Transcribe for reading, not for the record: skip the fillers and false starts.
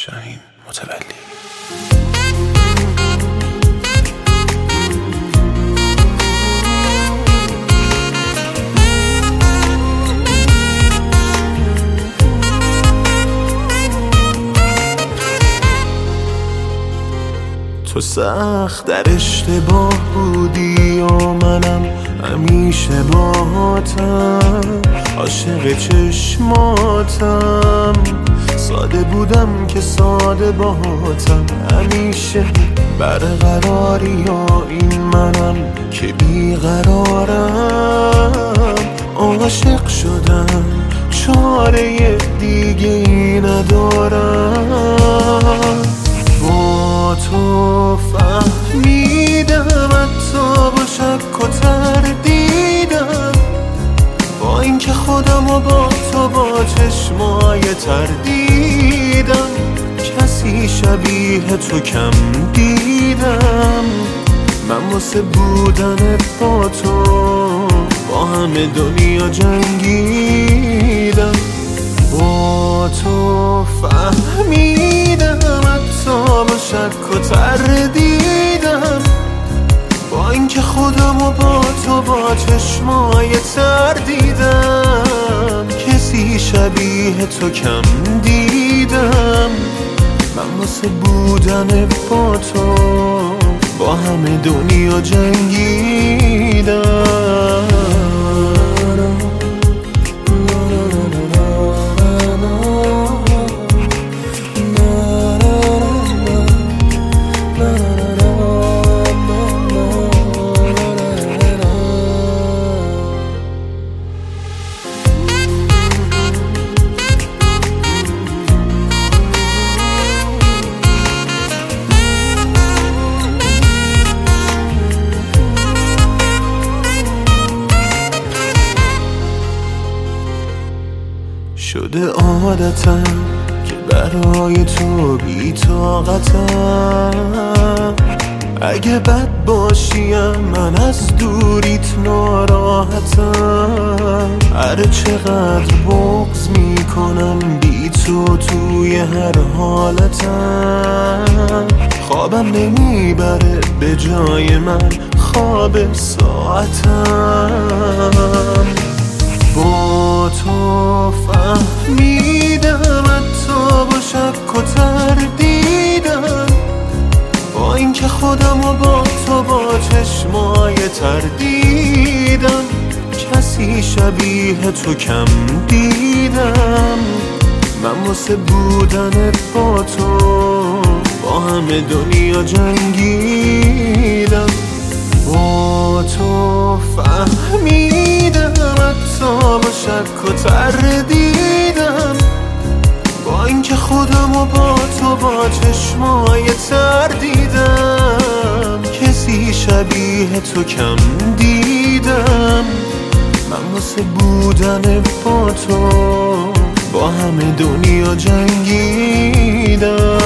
شاهین متولی. تو سخت در اشتباه بودی و منم همیشه باهاتم، عاشق چشماتم. ساده بودم که ساده باهاتم، همیشه برقراری یا این منم که بیقرارم. عاشق شدم چاره دیگه ای ندارم. با تو فهمیدم حتی با شک و تردیدم، با اینکه خودم و با تو با چشمای تردیدم. کسی شبیه تو کم دیدم، من واسه بودن با تو با همه دنیا جنگیدم. با تو فهمیدم حتی با شک و تردیدم، با اینکه خودم و با تو با چشمای تردیدم. کسی شبیه تو کم دیدم، من واسه بودن با تو با همه دنیا جنگیدم. شده عادتم که برای تو بی‌طاقتم. اگه بد باشیم من از دوریت ناراحتم. هر چقدر بغض میکنم بی تو توی هر حالتم. خوابم نمیبره به جای من خواب ساعتم. با تو فهمیدم حتی با شک و تردیدم، با اینکه خودم و با تو با چشمای تردیدم. کسی شبیه تو کم دیدم، من واسه بودن با تو با همه دنیا جنگیدم. با تو فهمیدم حتی با شک و تردیدم، با اینکه خودم و با تو با چشمای تردیدم. کسی شبیه تو کم دیدم، من واسه بودن با تو با همه دنیا جنگیدم.